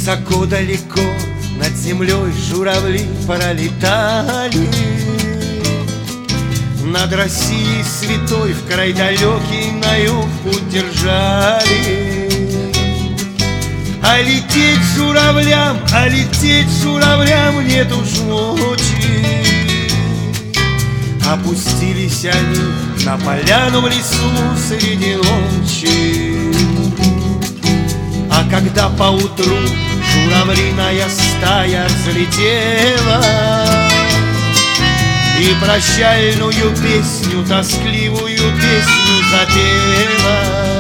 Высоко далеко над землей журавли пролетали, над Россией святой в край далекий на юг путь держали. А лететь журавлям нет уж ночи. Опустились они на поляну в лесу среди ночи. А когда поутру журавлиная стая взлетела и прощальную песню, тоскливую песню запела,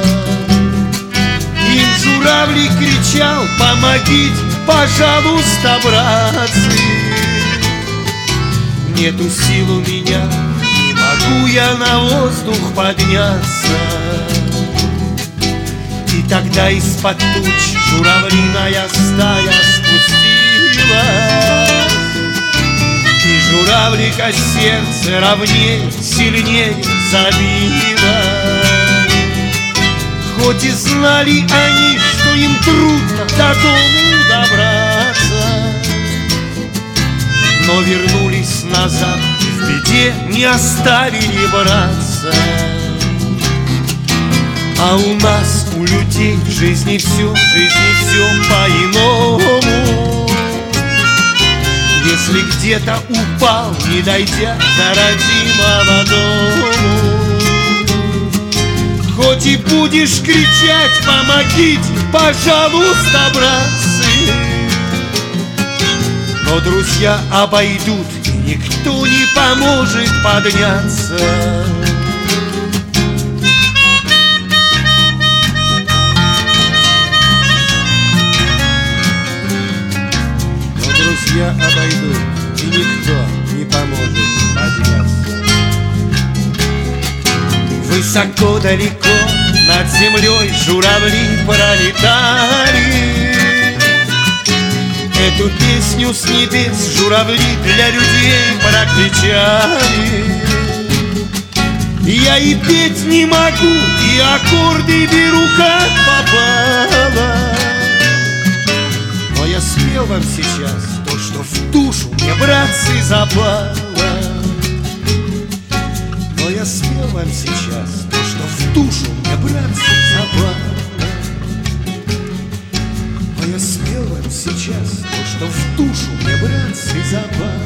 им журавлик кричал: помогите, пожалуйста, братцы. Нету сил у меня, не могу я на воздух подняться. И тогда из-под туч журавлиная стая спустилась, и журавлика сердце ровней, сильней забило. Хоть и знали они, что им трудно до дому добраться, но вернулись назад и в беде не оставили браться. А у нас, у людей, в жизни все по-иному. Если где-то упал, не дойдя до родимого дому, хоть и будешь кричать: помогите, пожалуйста, братцы, но друзья обойдут, и никто не поможет подняться. Но друзья обойдут, и никто не поможет подняться. Высоко далеко над землей журавли пролетали, эту песню с небес журавли для людей прокричали. Я и петь не могу, и аккорды беру как попало, но я спел вам сейчас то, что в душу мне, братцы, запало. Но я спел вам сейчас то, что в душу мне, братцы, запало. Но я спел вам сейчас то, что в душу мне, братцы, запало.